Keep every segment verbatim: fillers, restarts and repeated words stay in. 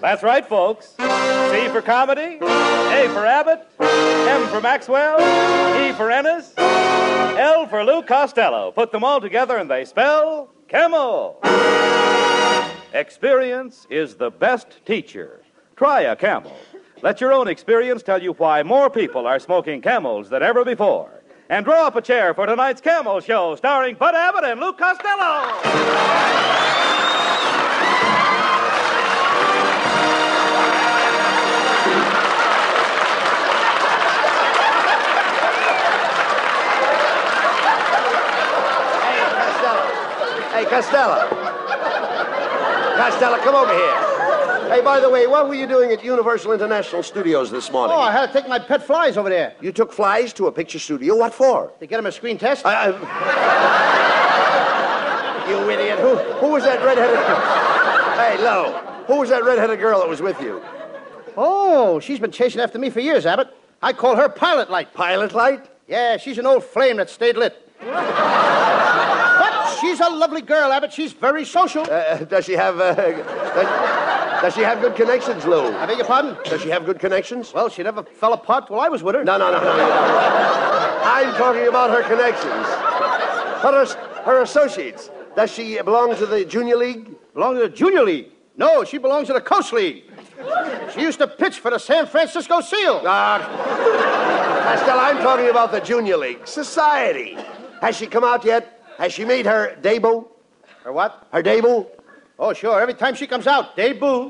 That's right, folks. C for comedy, A for Abbott, M for Maxwell, E for Ennis, L for Lou Costello. Put them all together and they spell Camel. Experience is the best teacher. Try a Camel. Let your own experience tell you why more people are smoking Camels than ever before. And draw up a chair for tonight's Camel Show, starring Bud Abbott and Lou Costello. Hey, Costello. Costello, come over here. Hey, by the way, what were you doing at Universal International Studios this morning? Oh, I had to take my pet flies over there. You took flies to a picture studio? What for? To get them a screen test. I, I... You idiot. Who, who was that redheaded... Hey, Lo, who was that redheaded girl that was with you? Oh, she's been chasing after me for years, Abbott. I call her Pilot Light. Pilot Light? Yeah, she's an old flame that stayed lit. But she's a lovely girl, Abbott. She's very social. Uh, does she have, uh, does, does she have good connections, Lou? I beg your pardon? Does she have good connections? Well, she never fell apart while I was with her. No, no, no, no. I'm talking about her connections. Her, her associates. Does she belong to the Junior League? Belong to the Junior League? No, she belongs to the Coast League. She used to pitch for the San Francisco Seals. Ah, uh, Costello, I'm talking about the Junior League. Society. Has she come out yet? Has she made her debut? Her what? Her debut? Oh, sure. Every time she comes out, debut.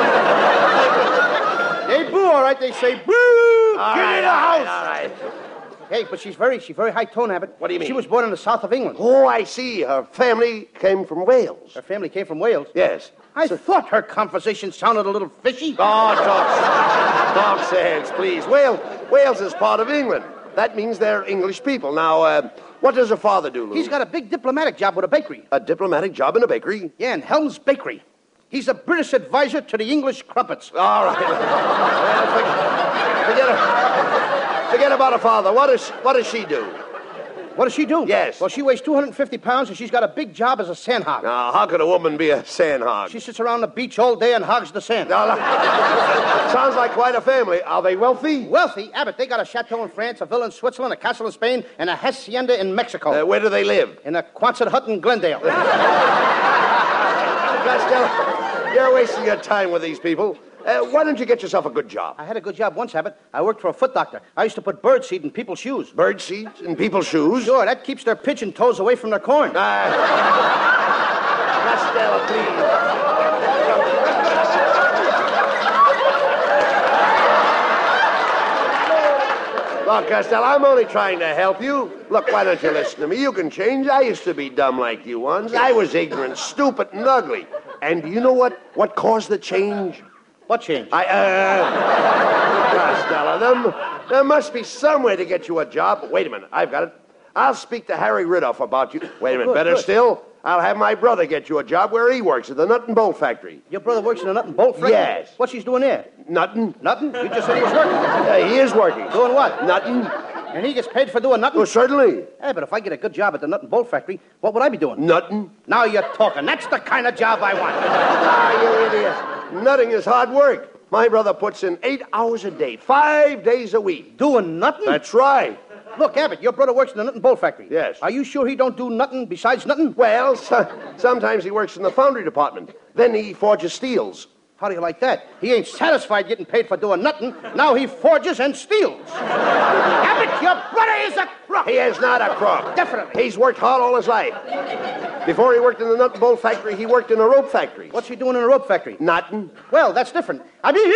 Debut, all right. They say, boo! All Get right, in the all house! right, all right. Hey, but she's very, she's very high-tone, Abbott. What do you mean? She was born in the south of England. Oh, I see. Her family came from Wales. Her family came from Wales? Yes. I so, thought her conversation sounded a little fishy. Oh, talk, talk sense, please. Wales, Wales is part of England. That means they're English people. Now, uh, what does her father do, Lou? He's got a big diplomatic job with a bakery. A diplomatic job in a bakery? Yeah, in Helm's Bakery. He's a British advisor to the English crumpets. All right. Well, forget, forget, forget about her father. What does, what does she do? What does she do? Yes. Well, she weighs two hundred fifty pounds, and she's got a big job as a sandhog. Now, how could a woman be a sandhog? She sits around the beach all day and hogs the sand. Now, sounds like quite a family. Are they wealthy? Wealthy? Abbott, they got a chateau in France, a villa in Switzerland, a castle in Spain, and a hacienda in Mexico. Uh, where do they live? In a Quonset hut in Glendale. Costello, you're wasting your time with these people. Uh, why don't you get yourself a good job? I had a good job once, Abbott. I worked for a foot doctor. I used to put bird seed in people's shoes. Bird seed in people's shoes? Sure, that keeps their pigeon toes away from their corn. Uh, Costello, please. Look, Costello, I'm only trying to help you. Look, why don't you listen to me? You can change. I used to be dumb like you once. I was ignorant, stupid, and ugly. And do you know what, what caused the change? What change? I, uh... Costello, there, there must be some way to get you a job. Wait a minute, I've got it. I'll speak to Harry Riddoff about you. Wait a minute, Good, better good. still, I'll have my brother get you a job where he works at the Nut and Bolt Factory. Your brother works in a nut and bolt factory? Yes. What's he doing there? Nothing. Nothing? You just said he was working. Yeah, he is working. Doing what? Nothing. And he gets paid for doing nothing? Well, certainly. Hey, but if I get a good job at the nut and bolt factory, what would I be doing? Nothing. Now you're talking. That's the kind of job I want. Ah, you idiot. Nutting is hard work. My brother puts in eight hours a day, five days a week. Doing nothing? That's right. Look, Abbott, your brother works in the nut and bolt factory. Yes. Are you sure he don't do nothing besides nothing? Well, so, sometimes he works in the foundry department. Then he forges steels. How do you like that? He ain't satisfied getting paid for doing nothing. Now he forges and steals. Abbott, your brother is a crook. He is not a crook. Definitely. He's worked hard all his life. Before he worked in the nut and bolt factory, he worked in a rope factory. What's he doing in a rope factory? Nothing. Well, that's different. I mean,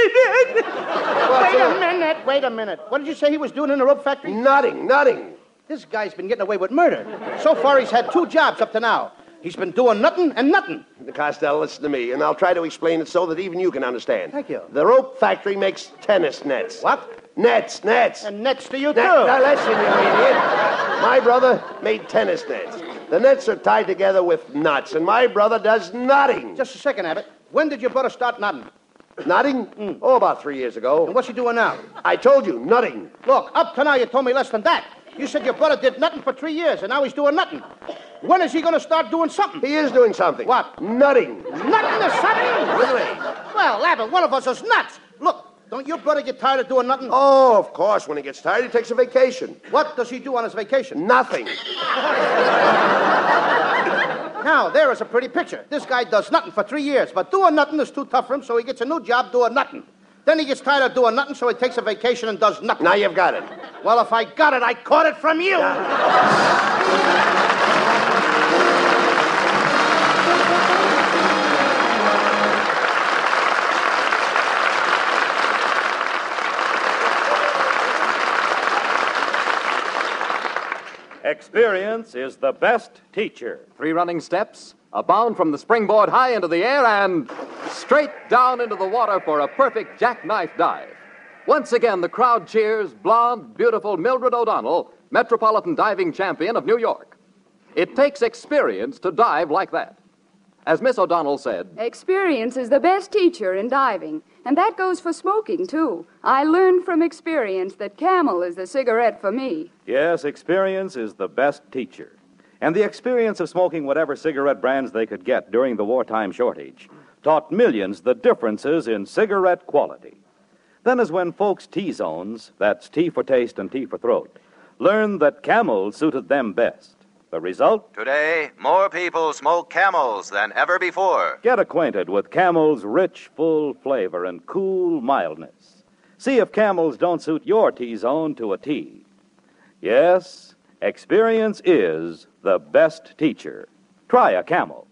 wait a minute, wait a minute. What did you say he was doing in a rope factory? Nothing, nothing. This guy's been getting away with murder. So far, he's had two jobs up to now. He's been doing nothing and nothing. Costello, listen to me, and I'll try to explain it so that even you can understand. Thank you. The rope factory makes tennis nets. What? Nets, nets. And nets to you, Net, too. now, listen, you idiot. My brother made tennis nets. The nets are tied together with nuts, and my brother does nothing. Just a second, Abbott. When did your brother start nutting? Nutting? Mm. Oh, about three years ago. And what's he doing now? I told you, nutting. Look, up to now you told me less than that. You said your brother did nothing for three years, and now he's doing nothing. When is he going to start doing something? He is doing something. What? Nutting. Nothing to something? Really? Well, Abbott, one of us is nuts. Look, don't your brother get tired of doing nothing? Oh, of course. When he gets tired, he takes a vacation. What does he do on his vacation? Nothing. Now, there is a pretty picture. This guy does nothing for three years, but doing nothing is too tough for him, so he gets a new job doing nothing. Then he gets tired of doing nothing, so he takes a vacation and does nothing. Now you've got it. Well, if I got it, I caught it from you. Experience is the best teacher. Three running steps, a bound from the springboard high into the air, and straight down into the water for a perfect jackknife dive. Once again, the crowd cheers blonde, beautiful Mildred O'Donnell, Metropolitan Diving Champion of New York. It takes experience to dive like that. As Miss O'Donnell said, experience is the best teacher in diving, and that goes for smoking, too. I learned from experience that Camel is the cigarette for me. Yes, experience is the best teacher. And the experience of smoking whatever cigarette brands they could get during the wartime shortage taught millions the differences in cigarette quality. Then is when folks' T-zones, that's T for taste and T for throat, learned that Camel suited them best. The result? Today, more people smoke Camels than ever before. Get acquainted with Camel's rich, full flavor and cool mildness. See if Camels don't suit your T-zone to a T. Yes, experience is the best teacher. Try a Camel.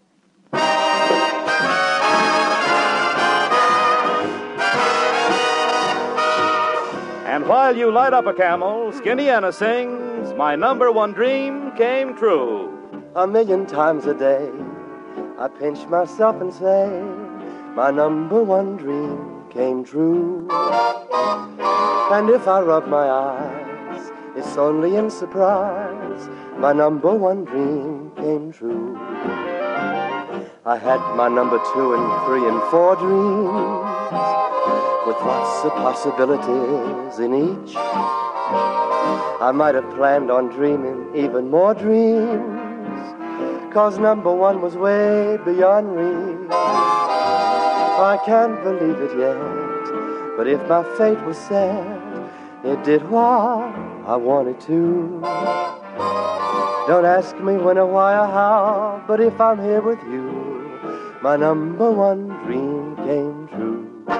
And while you light up a Camel, Skinny Anna sings, "My number one dream came true." A million times a day, I pinch myself and say, my number one dream came true. And if I rub my eyes, it's only in surprise, my number one dream came true. I had my number two and three and four dreams, with lots of possibilities in each. I might have planned on dreaming even more dreams, 'cause number one was way beyond reach. I can't believe it yet, but if my fate was set, it did what I wanted to. Don't ask me when or why or how, but if I'm here with you, my number one dream came true.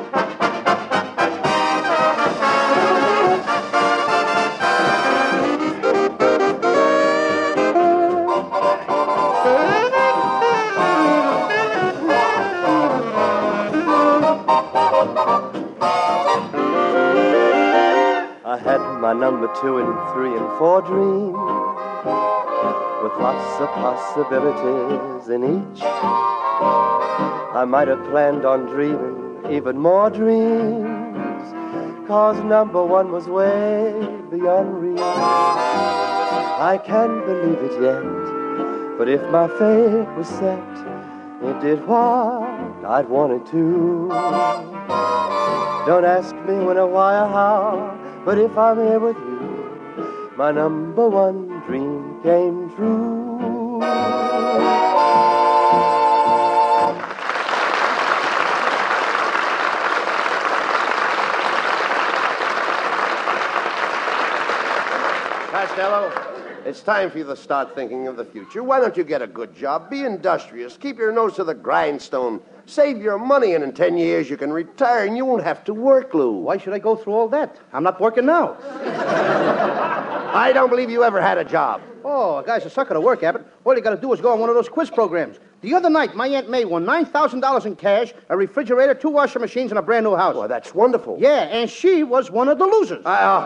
I had my number two and three and four dreams, with lots of possibilities in each. I might have planned on dreaming even more dreams, 'cause number one was way beyond reach. I can't believe it yet, but if my fate was set, it did what I'd wanted to. Don't ask me when or why or how, but if I'm here with you, my number one dream came true. Costello, it's time for you to start thinking of the future. Why don't you get a good job? Be industrious. Keep your nose to the grindstone. Save your money, and in ten years you can retire and you won't have to work, Lou. Why should I go through all that? I'm not working now. I don't believe you ever had a job. Oh, a guy's a sucker to work, Abbott. All you got to do is go on one of those quiz programs. The other night, my Aunt May won nine thousand dollars in cash, a refrigerator, two washing machines, and a brand new house. Well, that's wonderful. Yeah, and she was one of the losers. Uh,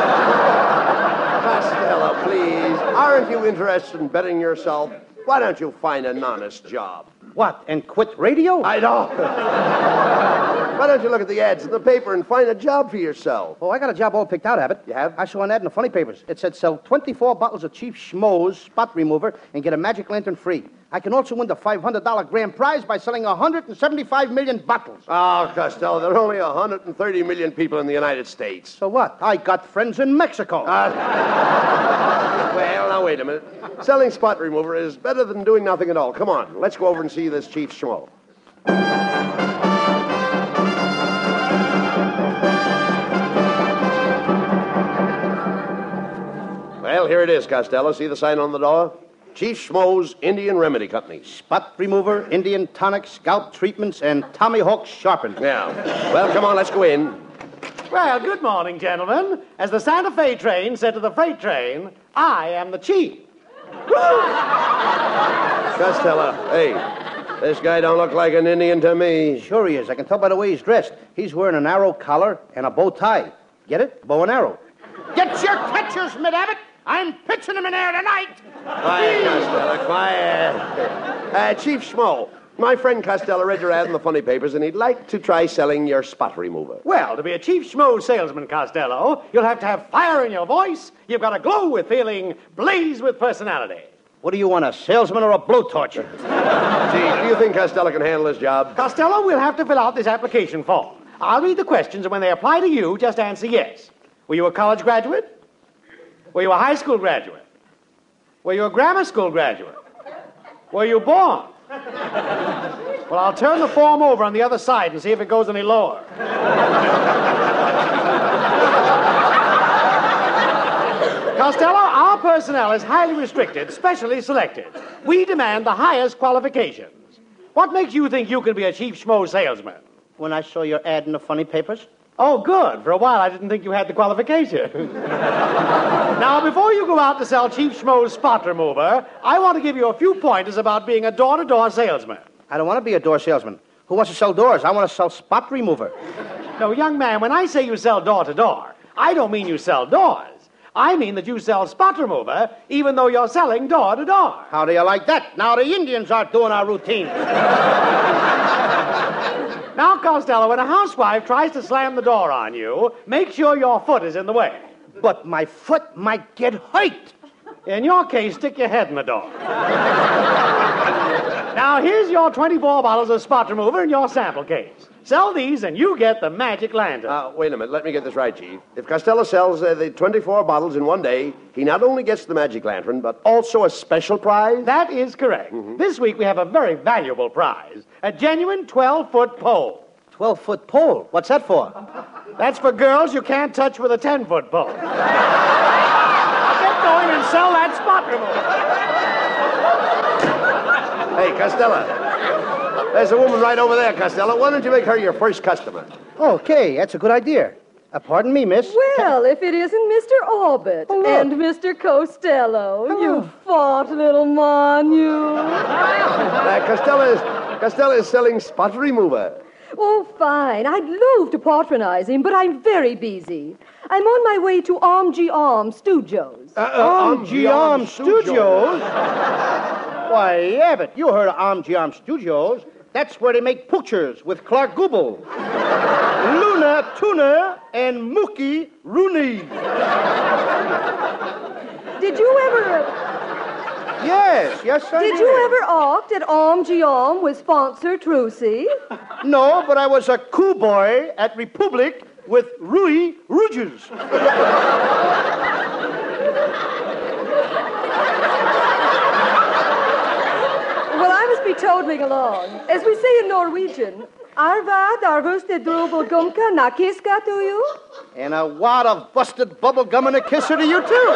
Costello, please. Aren't you interested in bettering yourself? Why don't you find an honest job? What, and quit radio? I don't. Why don't you look at the ads in the paper and find a job for yourself? Oh, I got a job all picked out, Abbott. You have? I saw an ad in the funny papers. It said sell twenty-four bottles of Chief Schmoes spot remover and get a magic lantern free. I can also win the five hundred dollars grand prize by selling one hundred seventy-five million bottles. Oh, Costello, there are only one hundred thirty million people in the United States. So what? I got friends in Mexico. Uh, well, now, wait a minute. Selling spot remover is better than doing nothing at all. Come on, let's go over and see this Chief Schmo. here it is, Costello. See the sign on the door? Chief Schmoes Indian Remedy Company. Spot remover, Indian tonic, scalp treatments, and Tommy Hawk sharpened. Yeah. Well, come on, let's go in. Well, good morning, gentlemen. As the Santa Fe train said to the freight train, I am the chief. Costello, hey, this guy don't look like an Indian to me. Sure he is. I can tell by the way he's dressed. He's wearing an arrow collar and a bow tie. Get it? Bow and arrow. Get your catchers, Mid-Abbott. I'm pitching them in air tonight. Quiet, Costello, quiet. Uh, Chief Schmo, my friend Costello read your ad in the funny papers, and he'd like to try selling your spot remover. Well, to be a Chief Schmo salesman, Costello, you'll have to have fire in your voice. You've got to glow with feeling, blaze with personality. What do you want, a salesman or a blowtorch? Gee, do you think Costello can handle his job? Costello, we'll have to fill out this application form. I'll read the questions, and when they apply to you, just answer yes. Were you a college graduate? Were you a high school graduate? Were you a grammar school graduate? Were you born? Well, I'll turn the form over on the other side and see if it goes any lower. Costello, our personnel is highly restricted, specially selected. We demand the highest qualifications. What makes you think you can be a Chief Schmo salesman? When I saw your ad in the funny papers. Oh, good. For a while, I didn't think you had the qualifications. Now, before you go out to sell Chief Schmo's spot remover, I want to give you a few pointers about being a door-to-door salesman. I don't want to be a door salesman. Who wants to sell doors? I want to sell spot remover. No, young man, when I say you sell door-to-door, I don't mean you sell doors. I mean that you sell spot remover, even though you're selling door-to-door. How do you like that? Now the Indians are doing our routine. Now, Costello, when a housewife tries to slam the door on you, make sure your foot is in the way. But my foot might get hurt. In your case, stick your head in the door. Now, here's your twenty-four bottles of spot remover in your sample case. Sell these and you get the magic lantern. Uh, wait a minute. Let me get this right, Chief. If Costello sells uh, the twenty-four bottles in one day, he not only gets the magic lantern, but also a special prize? That is correct. Mm-hmm. This week we have a very valuable prize. A genuine twelve-foot pole. twelve-foot pole? What's that for? That's for girls you can't touch with a ten-foot pole. Now get going and sell that spot remover. Hey, Costello. There's a woman right over there, Costello. Why don't you make her your first customer? Okay, that's a good idea. Uh, pardon me, miss. Well, if it isn't Mister Orbit Hello. and Mister Costello, Hello. you fought little mon, you. Uh, Costello is, Costello is selling spot remover. Oh, fine. I'd love to patronize him, but I'm very busy. I'm on my way to Arm G Arm Studios. Uh, uh, Arm G Arm Studios? Why, Abbott, you heard of Arm G Arm Studios. That's where they make pictures with Clark Gable, Luna Tuna, and Mookie Rooney. Did you ever... Yes, yes, I Did did. you ever opt at Arm G Arm with sponsor Trucy? No, but I was a cool boy at Republic with Rui Rouges. Well, I must be toddling along. As we say in Norwegian, Arvad arvuste drobel gumka nakiska to you? And a wad of busted bubble gum and a kisser to you, too.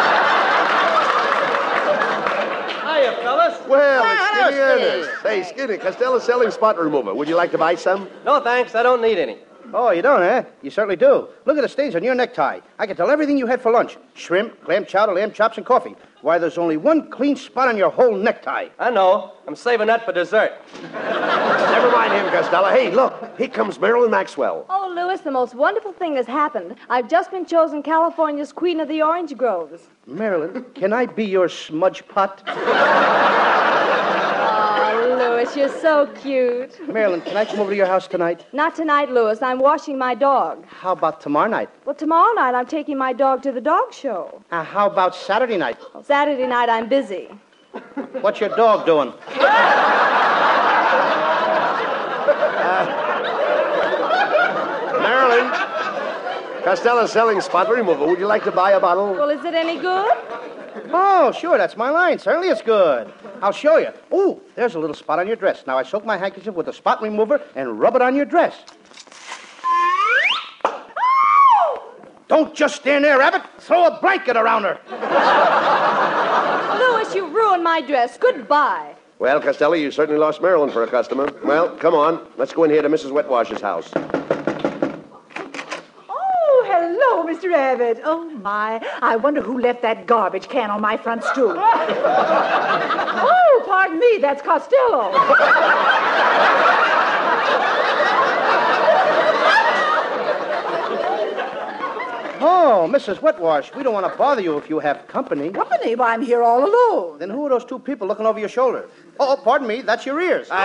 Hiya, fellas. Well, Ah, it's hello, Skinny Ernest. Hey, Skinny, Costello's selling spot remover. Would you like to buy some? No, thanks. I don't need any. Oh, you don't, eh? You certainly do. Look at the stains on your necktie. I can tell everything you had for lunch. Shrimp, clam chowder, lamb chops, and coffee. Why, there's only one clean spot on your whole necktie. I know. I'm saving that for dessert. Never mind him, Costello. Hey, look, here comes Marilyn Maxwell. Oh, Louis, the most wonderful thing has happened. I've just been chosen California's Queen of the Orange Groves. Marilyn, can I be your smudge pot? Oh, Louis, you're so cute. Marilyn, can I come over to your house tonight? Not tonight, Louis. I'm washing my dog. How about tomorrow night? Well, tomorrow night I'm taking my dog to the dog show. Uh, how about Saturday night? Saturday night I'm busy. What's your dog doing? Marilyn, Costello's selling spot remover. Would you like to buy a bottle? Well, is it any good? Oh, sure, that's my line. Certainly it's good. I'll show you. Ooh, there's a little spot on your dress. Now, I soak my handkerchief with the spot remover and rub it on your dress. Don't just stand there, Abbott. Throw a blanket around her. Louis, you ruined my dress. Goodbye. Well, Costello, you certainly lost Marilyn for a customer. Well, come on. Let's go in here to Missus Wetwash's house. Oh, hello, Mister Abbott. Oh, my. I wonder who left that garbage can on my front stoop. Oh, pardon me. That's Costello. Oh, Missus Wetwash, we don't want to bother you if you have company. Company? Why, I'm here all alone. Then who are those two people looking over your shoulder? Oh, pardon me, that's your ears. Quiet,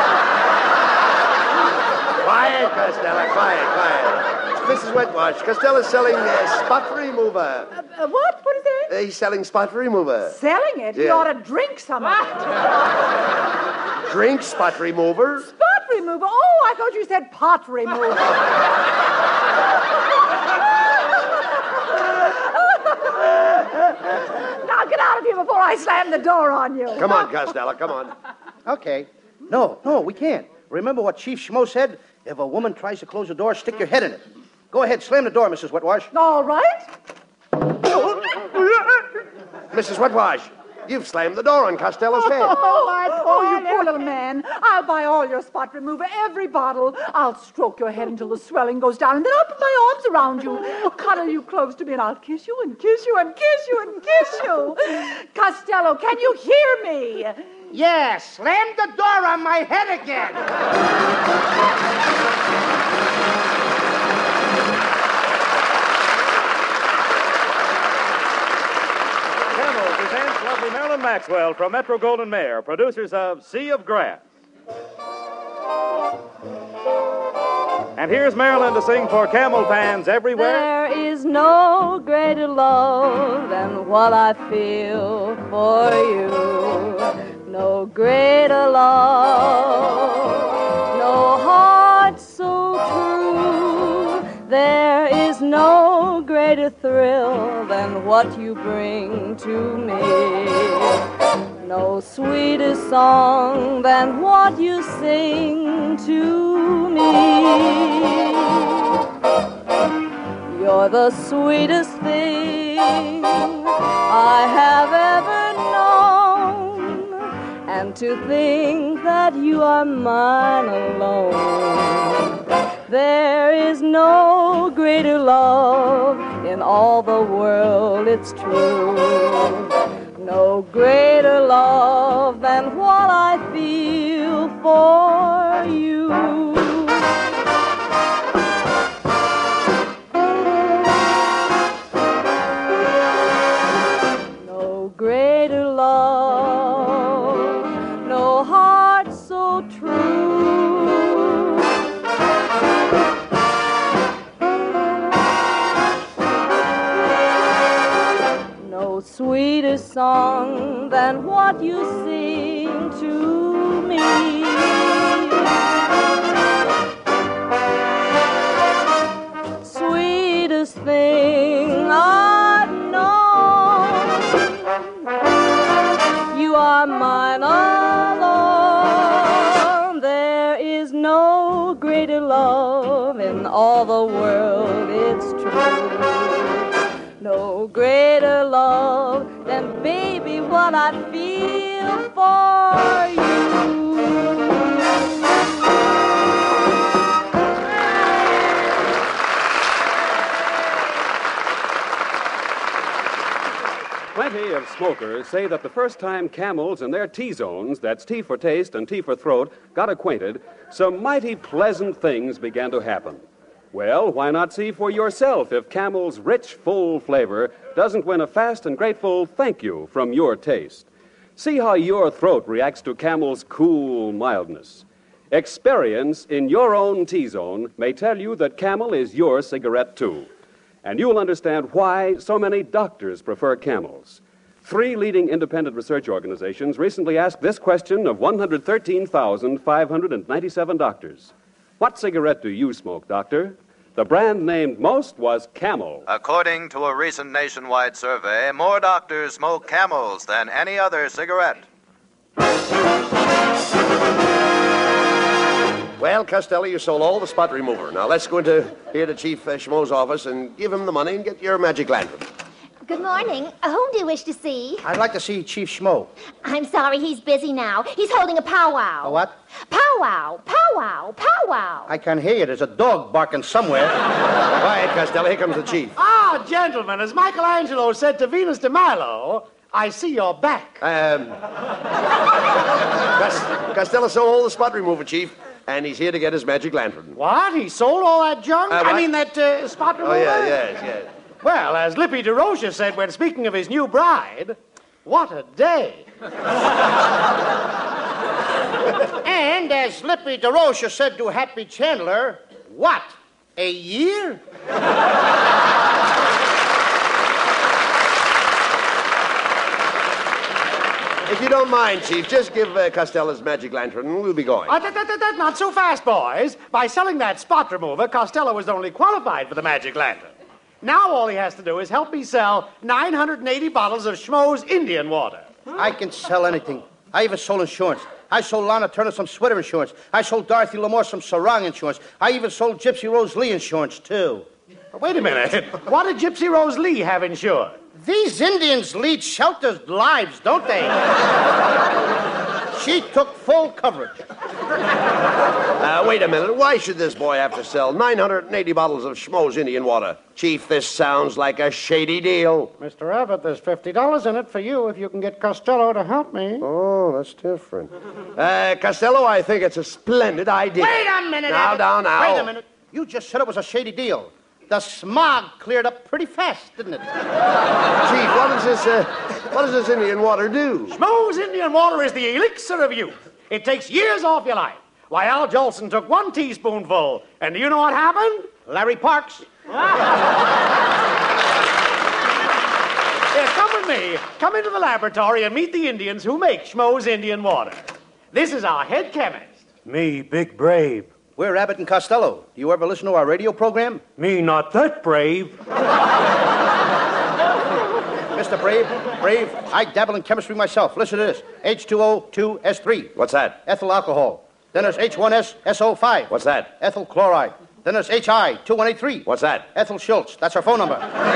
Costello, quiet, quiet. Missus Wetwash, Costello's selling uh, spot remover. Uh, uh, what? What is that? Uh, he's selling spot remover. Selling it? He Yeah. ought to drink some of it. Drink spot remover? Spot remover? Oh, I thought you said pot remover. Now get out of here before I slam the door on you. Come on, Costello, come on. Okay. No, no, we can't. Remember what Chief Schmo said? If a woman tries to close the door, stick your head in it. Go ahead, slam the door, Missus Wetwash. All right. Missus Wetwash, you've slammed the door on Costello's head. Oh, I oh, you poor little man. I'll buy all your spot remover, every bottle. I'll stroke your head until the swelling goes down, and then I'll put my arms around you, cuddle you close to me, and I'll kiss you and kiss you and kiss you and kiss you. Costello, can you hear me? Yes, slam the door on my head again. Camel presents lovely Marilyn Maxwell from Metro Goldwyn Mayer, producers of Sea of Grass. And here's Marilyn to sing for Camel fans everywhere. There is no greater love than what I feel for you. No greater love, no heart so true. There is no greater thrill than what you bring to me. No sweeter song than what you sing to me. You're the sweetest thing I have ever known. And to think that you are mine alone. There is no greater love in all the world, it's true. No greater love than what I feel for you. No greater love, no heart so true. No sweeter song than what you sing to me. Sweetest thing I've known. You are mine alone. There is no greater love in all the world, it's true. No greater love than, baby, what I feel for you. Plenty of smokers say that the first time Camels in their T-zones, that's T for taste and T for throat, got acquainted, some mighty pleasant things began to happen. Well, why not see for yourself if Camel's rich, full flavor doesn't win a fast and grateful thank you from your taste. See how your throat reacts to Camel's cool mildness. Experience in your own T-zone may tell you that Camel is your cigarette, too. And you'll understand why so many doctors prefer Camels. Three leading independent research organizations recently asked this question of one hundred thirteen thousand five hundred ninety-seven doctors. What cigarette do you smoke, doctor? The brand named most was Camel. According to a recent nationwide survey, more doctors smoke Camels than any other cigarette. Well, Costello, you sold all the spot remover. Now let's go into here to Chief uh, Schmo's office and give him the money and get your magic lantern. Good morning. Uh, Whom do you wish to see? I'd like to see Chief Schmo. I'm sorry, he's busy now. He's holding a powwow. A what? Powwow, powwow, powwow. I can't hear you. There's a dog barking somewhere. Quiet, Costello. Here comes the chief. Ah, gentlemen, as Michelangelo said to Venus de Milo, I see you're back. Um, Cos- Costello sold all the spot remover, Chief, and he's here to get his magic lantern. What? He sold all that junk? Uh, I what? mean, that uh, spot remover? Oh, yeah, yes, yes. Well, as Lippy DeRocha said when speaking of his new bride, what a day. And as Lippy DeRocha said to Happy Chandler, what, a year? If you don't mind, Chief, just give uh, Costello his magic lantern and we'll be going. Uh, that, that, that, not so fast, boys. By selling that spot remover, Costello was only qualified for the magic lantern. Now all he has to do is help me sell nine hundred eighty bottles of Schmo's Indian water. I can sell anything. I even sold insurance. I sold Lana Turner some sweater insurance. I sold Dorothy Lamore some sarong insurance. I even sold Gypsy Rose Lee insurance, too. Wait a minute. What did Gypsy Rose Lee have insured? These Indians lead sheltered lives, don't they? She took full coverage. Uh, wait a minute. Why should this boy have to sell nine hundred eighty bottles of Schmo's Indian water? Chief, this sounds like a shady deal. Mister Abbott, there's fifty dollars in it for you if you can get Costello to help me. Oh, that's different. Uh, Costello, I think it's a splendid idea. Wait a minute, Now, Abbott. now, now. Wait a minute. You just said it was a shady deal. The smog cleared up pretty fast, didn't it? Chief, what does this, uh, what does this Indian water do? Schmo's Indian water is the elixir of youth. It takes years off your life. Why, Al Jolson took one teaspoonful, and do you know what happened? Larry Parks. Here, come with me. Come into the laboratory and meet the Indians who make Schmo's Indian water. This is our head chemist. Me, big brave. We're Abbott and Costello. Do you ever listen to our radio program? Me, not that brave. Mister Brave, Brave, I dabble in chemistry myself. Listen to this. H two O two S three. What's that? Ethyl alcohol. Then there's H one S S O five. What's that? Ethyl chloride. Then there's H I two one eight three. What's that? Ethel Schultz. That's her phone number.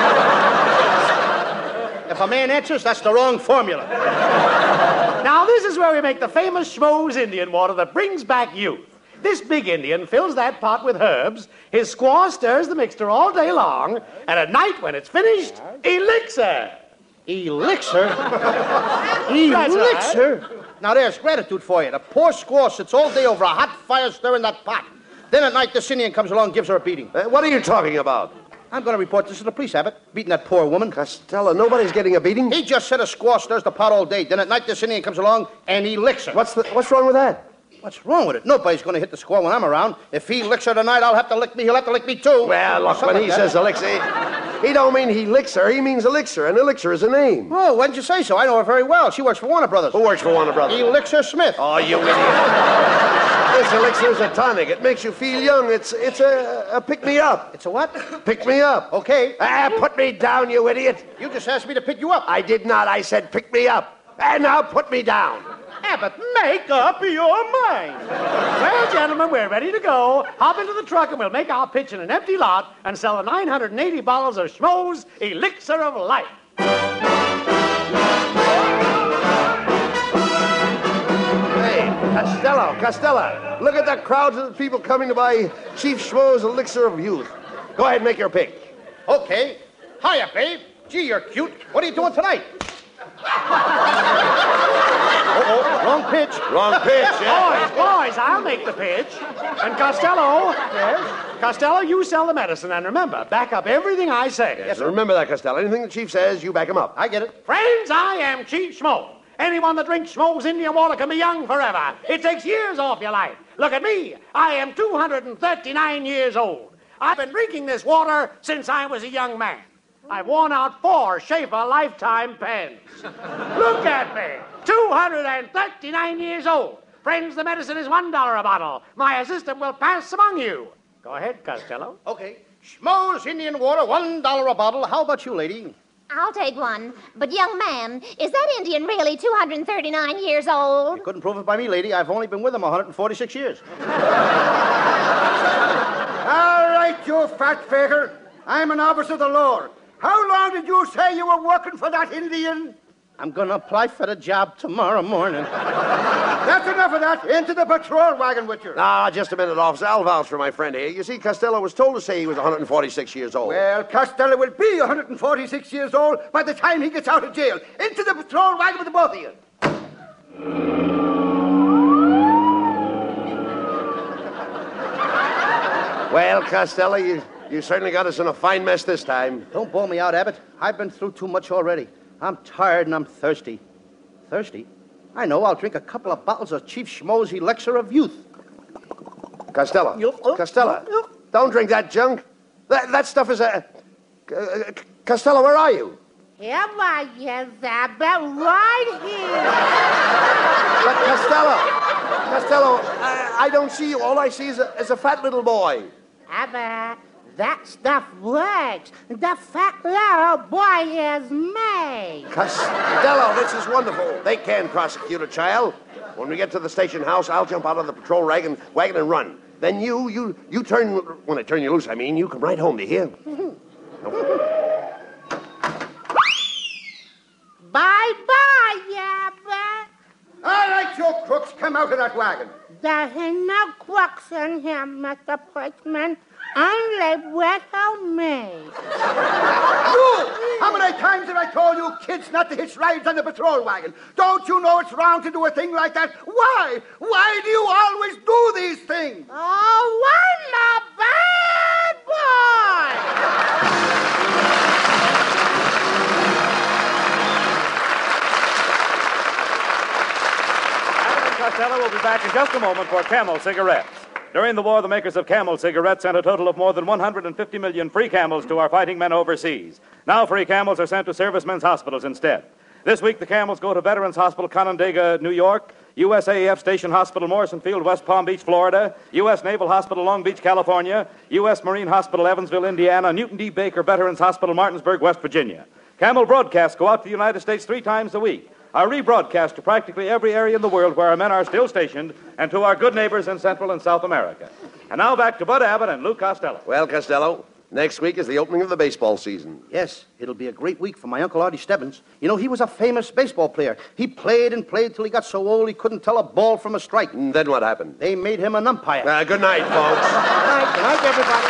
If a man answers, that's the wrong formula. Now, this is where we make the famous Schmo's Indian water that brings back youth. This big Indian fills that pot with herbs, his squaw stirs the mixture all day long, and at night when it's finished, elixir. Elixir? That's Elixir? Now there's gratitude for you. The poor squaw sits all day over a hot fire stirring that pot. Then at night this Indian comes along and gives her a beating. Uh, what are you talking about? I'm going to report this to the police, Abbott. Beating that poor woman. Costello, nobody's getting a beating? He just said a squaw stirs the pot all day. Then at night this Indian comes along and elixir. What's, the, what's wrong with that? What's wrong with it? Nobody's going to hit the squaw when I'm around. If he licks her tonight, I'll have to lick me. He'll have to lick me, too. Well, look, when he says elixir, he, he don't mean he licks her. He means elixir, and elixir is a name. Oh, why didn't you say so? I know her very well. She works for Warner Brothers. Who works for Warner Brothers? Elixir Smith. Oh, you idiot. This elixir is a tonic. It makes you feel young. It's it's a, a pick-me-up. It's a what? Pick-me-up. Okay. Ah, put me down, you idiot. You just asked me to pick you up. I did not. I said pick me up. And now put me down. Abbott, make up your mind. Well, gentlemen, we're ready to go. Hop into the truck and we'll make our pitch in an empty lot and sell the nine hundred eighty bottles of Schmo's Elixir of Life. Hey, Costello, Costello, look at the crowds of people coming to buy Chief Schmo's Elixir of Youth. Go ahead and make your pick. Okay. Hiya, babe. Gee, you're cute. What are you doing tonight? Uh-oh, wrong pitch. Wrong pitch, yeah. Boys, boys, I'll make the pitch. And Costello, Yes? Costello, you sell the medicine. And remember, back up everything I say. Yes, remember that, Costello. Anything the chief says, you back him up. I get it. Friends, I am Chief Schmo. Anyone that drinks Schmo's Indian water can be young forever. It takes years off your life. Look at me. I am two hundred thirty-nine years old. I've been drinking this water since I was a young man. I've worn out four Schaefer Lifetime pens. Look at me, two hundred thirty-nine years old. Friends, the medicine is one dollar a bottle. My assistant will pass among you. Go ahead, Costello. Okay. Schmo's Indian water, one dollar a bottle. How about you, lady? I'll take one. But, young man, is that Indian really two hundred thirty-nine years old? You couldn't prove it by me, lady. I've only been with him one hundred forty-six years. All right, you fat faker. I'm an officer of the law. How long did you say you were working for that Indian? I'm going to apply for the job tomorrow morning. That's enough of that. Into the patrol wagon with you. Ah, just a minute, officer. I'll vouch for my friend here. You see, Costello was told to say he was one hundred forty-six years old. Well, Costello will be one hundred forty-six years old by the time he gets out of jail. Into the patrol wagon with the both of you. Well, Costello, you, you certainly got us in a fine mess this time. Don't bawl me out, Abbott. I've been through too much already. I'm tired and I'm thirsty. Thirsty? I know. I'll drink a couple of bottles of Chief Schmo's Elixir of Youth. Costello. Costello. Don't drink that junk. That, that stuff is a... Uh, Costello, where are you? Here I is, Abbott, right here. But Costello. Costello, I, I don't see you. All I see is a, is a fat little boy. Abbott, that stuff works. The fat little boy is me. Costello, this is wonderful. They can prosecute a child. When we get to the station house, I'll jump out of the patrol wagon, wagon and run. Then you, you, you turn, when I turn you loose, I mean, you come right home, do you hear? Bye-bye, Abbott. All right, you crooks, come out of that wagon. There ain't no crooks in here, Mister Policeman. Only little me. You! How many times have I told you kids not to hitch rides on the patrol wagon? Don't you know it's wrong to do a thing like that? Why? Why do you always do these things? Oh, I'm a bad Abbott and Costello will be back in just a moment for Camel cigarettes. During the war, the makers of Camel cigarettes sent a total of more than one hundred fifty million free Camels to our fighting men overseas. Now free Camels are sent to servicemen's hospitals instead. This week, the Camels go to Veterans Hospital, Canandaigua, New York, U S A A F Station Hospital, Morrison Field, West Palm Beach, Florida, U S Naval Hospital, Long Beach, California, U S Marine Hospital, Evansville, Indiana, Newton D. Baker Veterans Hospital, Martinsburg, West Virginia. Camel broadcasts go out to the United States three times a week. Are rebroadcast to practically every area in the world where our men are still stationed, and to our good neighbors in Central and South America. And now back to Bud Abbott and Lou Costello. Well, Costello, next week is the opening of the baseball season. Yes, it'll be a great week for my Uncle Artie Stebbins. You know, he was a famous baseball player. He played and played till he got so old he couldn't tell a ball from a strike. And then what happened? They made him an umpire. Uh, good night, folks. Good night. Good night, everybody.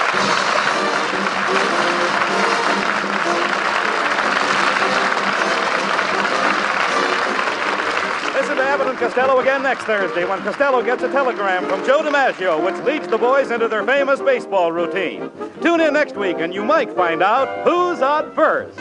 Listen to Abbott and Costello again next Thursday when Costello gets a telegram from Joe DiMaggio, which leads the boys into their famous baseball routine. Tune in next week and you might find out who's on first.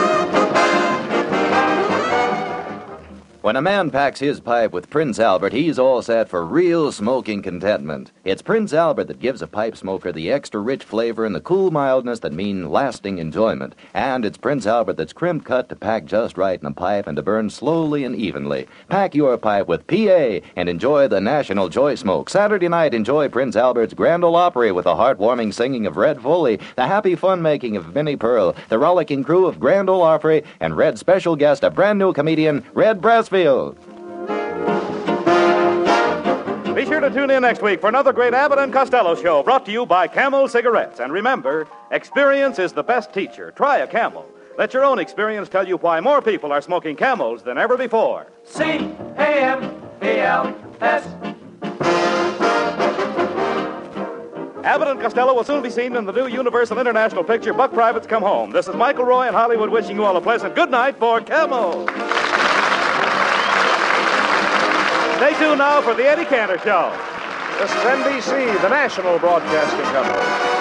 When a man packs his pipe with Prince Albert, he's all set for real smoking contentment. It's Prince Albert that gives a pipe smoker the extra rich flavor and the cool mildness that mean lasting enjoyment. And it's Prince Albert that's crimp cut to pack just right in a pipe and to burn slowly and evenly. Pack your pipe with P A and enjoy the National Joy Smoke. Saturday night, enjoy Prince Albert's Grand Ole Opry with the heartwarming singing of Red Foley, the happy fun-making of Minnie Pearl, the rollicking crew of Grand Ole Opry, and Red's special guest, a brand new comedian, Red Brassfield. Be sure to tune in next week for another great Abbott and Costello show brought to you by Camel Cigarettes. And remember, experience is the best teacher. Try a Camel. Let your own experience tell you why more people are smoking Camels than ever before. C A M E L S. Abbott and Costello will soon be seen in the new Universal International picture, Buck Privates Come Home. This is Michael Roy in Hollywood wishing you all a pleasant good night for Camel. Stay tuned now for the Eddie Cantor Show. This is N B C, the national broadcasting company.